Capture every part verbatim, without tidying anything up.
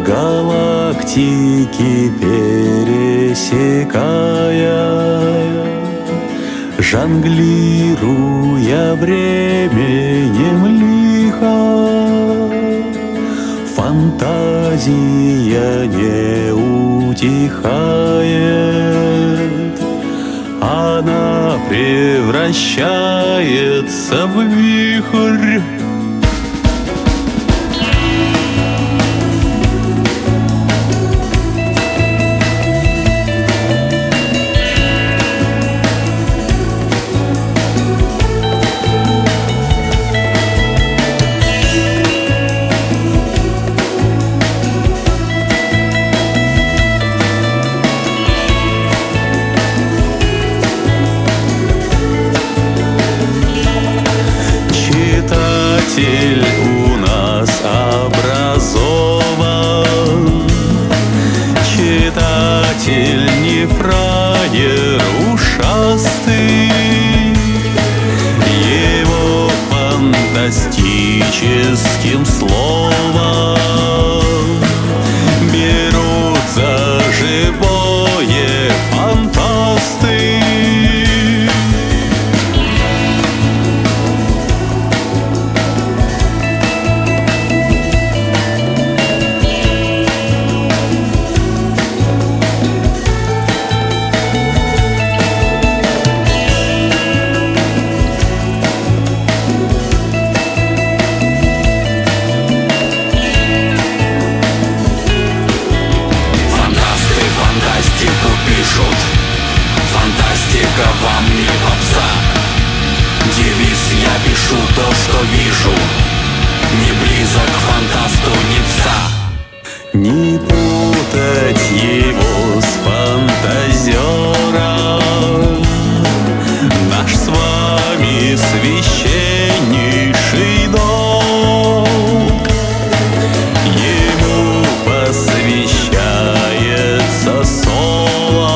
галактики пересекая, жонглируя временем лихо, фантазия не утихает, она превращается в вихрь. У нас образован, читатель не фраер ушастый, его фантастическим словом берут за живое фантасты. Фантастика вам не попса. Девиз: я пишу то, что вижу. Не близок к фантасту ни пса. Не путать его с фантазером. Наш с вами священнейший долг. Ему посвящается соло.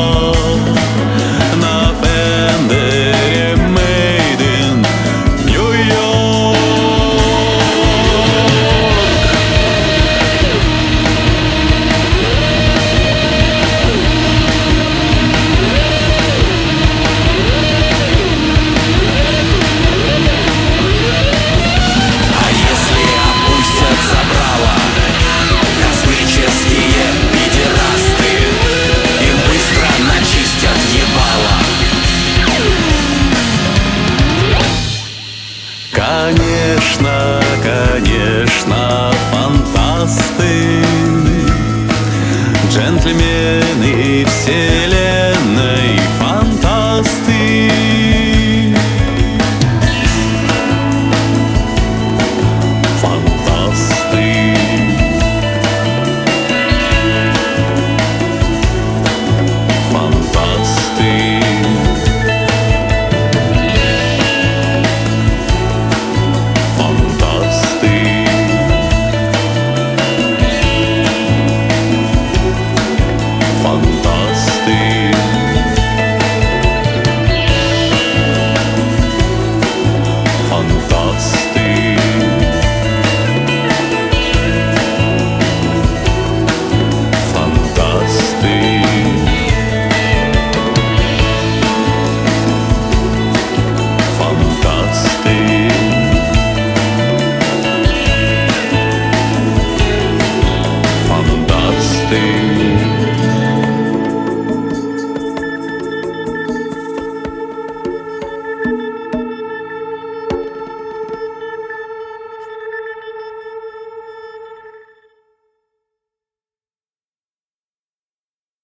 Конечно, конечно, фантасты, джентльмены вселенной, фантасты. Фантасты. Фантасты. Fun.